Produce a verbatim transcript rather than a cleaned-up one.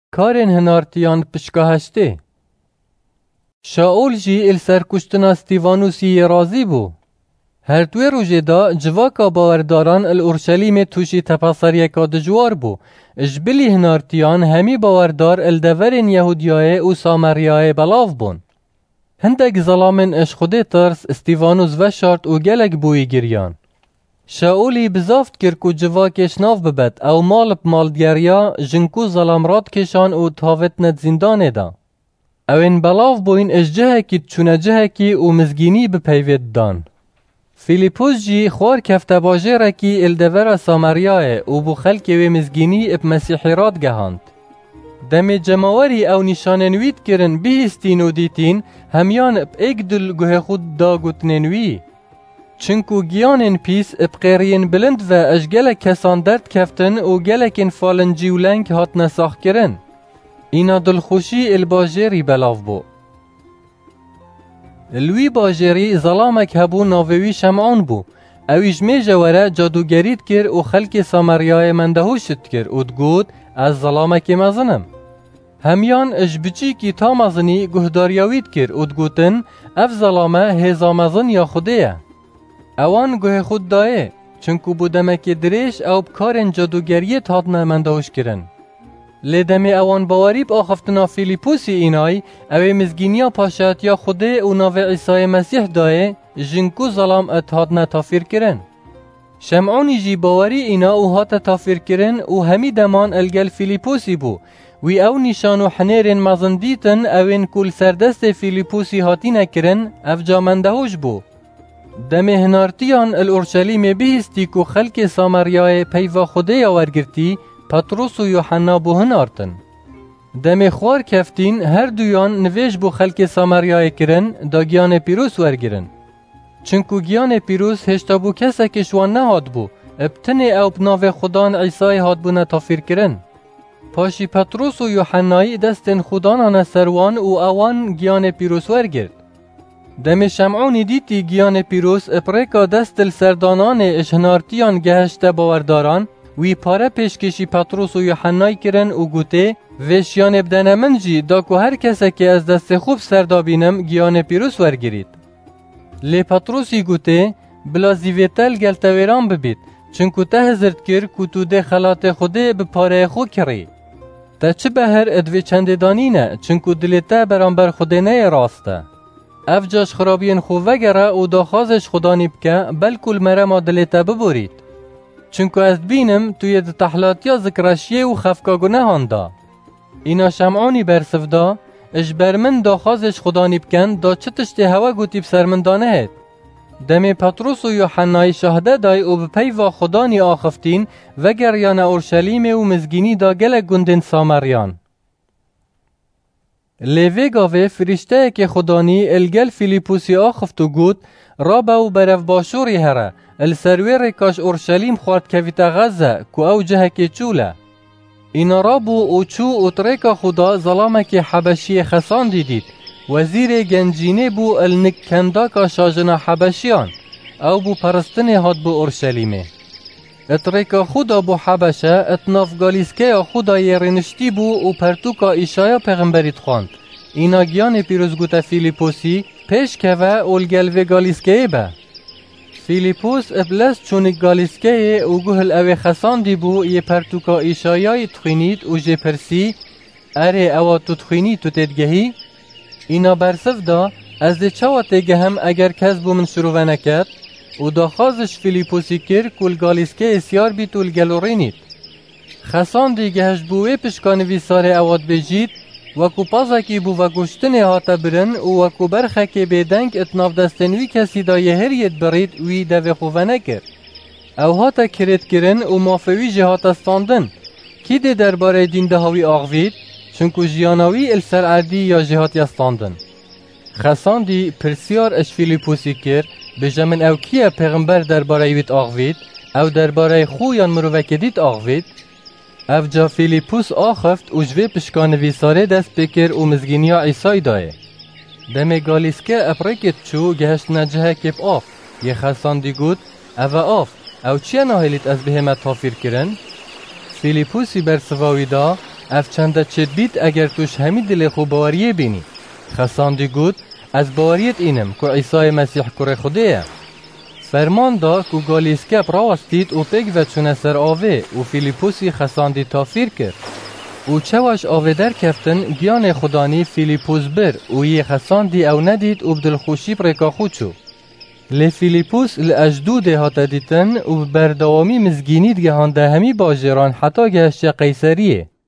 کارن هنارتیان پشکاهشته. شاول جی ال سرکشتنا استیوانوسی رازی بو. هر دوی روژه دا جواکا باورداران الارشلیم توشی تپاسریکا دجوار بو. اجبلی هنارتیان همی باوردار الدورین یهودیای و سامریای بلاف بون. هندک ظلامن اش خوده ترس استیوانوس و شارت و گلک بوی گریان. شاولی بزافت کر کو جواکش ناف ببد او مال بمالدگریا جنکو ظلام راد کشان و تاوت ند زندانه دا. او این بلاف بوین اش جهکی چونه جهکی و مزگینی بپیوید دان. فیلیپوس جی خوار کفته باجه رکی الدور سامریای و بو خلک و مزگینی اب مسیحی راد گهاند. دم جماوری او نشاننوید کرن بیستین و دیتین همیان اب ایک دل گوه خود دا گوتننوی. چنکو گیانن پیس اب قیرین بلند و اش گلک کسان درد کفتن و گلکن فالن جیولنگ هات نساخ کرن. اینا دلخوشی الباجری بلاف بو. الوی باجری ظلامک هبو ناوی شمعان بو. اویج می جواره جادوگرید کر و خلک سامریای مندهوشت کر و دگود از ظلامک مزنم. همیان اش بچی کی تا مزنی گهداریاوید کر و دگوتن اف ظلامه هزا مزن یا خوده. اوان گوه خود دایه چنکو بودمک دریش او بکارن جادوگریت هاتنه مندهوش کرن. لیدمی اوان باوری با آخفتنا فیلیپوسی اینای اوی مزگینیا پاشت یا خوده و ناو عیسی مسیح دایه جنکو ظلام اتحاد نتافیر کرن. شمعونی جی باوری اینا او هات تافیر کرن و همی دمان الگل فیلیپوسی بو وی او نشانو حنیرین مزندیتن اوین کل سردست فیلیپوسی هاتی نکرن اف جامندهوش بو. دم هنارتیان الارشلیم بهستی که خلک سامریای پیوا خوده یا ورگرتی پتروس و یوحنا بو هنارتن. دم خوار کفتین هر دویان نویش بو خلک سامریای کرن دا گیان پیروس ورگرن. چنکو گیان پیروس هشتا بو کسا کشوان نهاد بو ابتنی او بناو خدان عیسی هاد بو نتافیر کرن. پاشی پتروس و یوحنای دستن خدانان سروان و اوان گیان پیروس ورگرد. دم شمعونی دیتی گیان پیروس اپریکا دست سردانان اشهنارتیان گهشت باورداران وی پاره پیشکشی پتروس و یوحنای کرن و گوته وشیان بدن من جی دا که هر کسی که از دست خوب سردابینم گیان پیروس ورگرید. لی پتروسی گوته بلا زیویتل گلتویران ببید چنکو ته هزرد کر که تو ده خلات خوده به پاره خو کری. تا چه به هر ادوی چند دانینه چنکو دلیته برانبر خوده نه راسته. اف جاش خرابین خو وگره و داخازش خدانی بکه بلکل مرما دلیته ببورید. چونکو از بینم توی ده تحلاتیا ذکرشیه و خفکاگونه هاندا. اینا شمعانی برسف دا اش برمن داخازش خدانی بکن دا چه تشتی هوا گوتی بسرمندانه هید. دم پتروس و یوحنای شهده دای و بپی و خدانی آخفتین وگر یان اورشلیم و مزگینی دا گل گندن سامریان. لیوی گاوه فرشته که خدانی الگل فیلیپوسی آخفت و گود رابا و برف باشوری هره السرویر کاش اورشلیم خوارد کویتا غزه که او جه که چوله. اینا رابو و چو اتریکا خدا ظلامه که حبشی خسان دیدید وزیر گنجینه بو النکنداکا شاجنا حبشیان او بو پرستنه هاد بو اورشلیمه. اتریکا خدا بو حبشه اتناف گالیسکه خدا یرنشتی بو و پرتوکا ایشایا پیغمبریت خواند. اینا گیان پیروزگوتا فیلیپوسی پیش که و اولگل و گالیسکه با. فیلیپوس ابلس چونک گالیسکه او گوهل اوه خسان دی بو یه پرتوکا ایشایای تخینید و جه پرسی اره اوه تو تخینی تو تدگهی؟ اینا برسف دا از ده چاوه تگهم اگر کس بو من شروع نکرد و دا خازش فیلیپوسی کر کل گالیسکه اسیار بی طول گلورینید. خسان دی گهش بوه پشکانوی ساره اواد بجید وکو پازا کی بو و گشتنه هاتا برن و وکو برخه که بیدنگ اتناف دستنوی کسی دا یه هریت برید وی دوی خوفه نکر. او هاتا کرد کرن و مافوی جه هاتا ستاندن. کی ده درباره دین ده هاوی آغوید؟ چونکو جیاناوی السر عردی یا جهات یستاندن. خسان دی پرسیار اش فیلیپوسی کر بجمن او کیه پیغمبر درباره ویت آغوید او درباره خو یان مروکه دیت آغوید؟ او جا فیلیپوس آخفت و جوی پشکانوی ساره دست بکر و مزگینیا عیسای دایه. دم گالیسکه اپریکت چو گهشت نجه کپ آف. یه خسان دی گود او آف او چیه ناهلیت از بهمت تافیر کرن؟ فیلیپوسی بر سواوی دا اف چنده چید بیت اگر توش همی دل خو باوریه بینی. خساندی گود از باوریت اینم که عیسی مسیح کره خوده. فرمان دا که گالیسکپ راستید و پک و چونه سر آوه و فیلیپوسی خساندی تافیر کرد. و چواش آوه در کفتن گیان خدانی فیلیپوس بر و یه خساندی او ندید و بدلخوشی پرکا خود شو. لی فیلیپوس لأجدوده هاتا دیتن و بردوامی مزگینید گهانده همی باجران حتی گهشت قیسریه.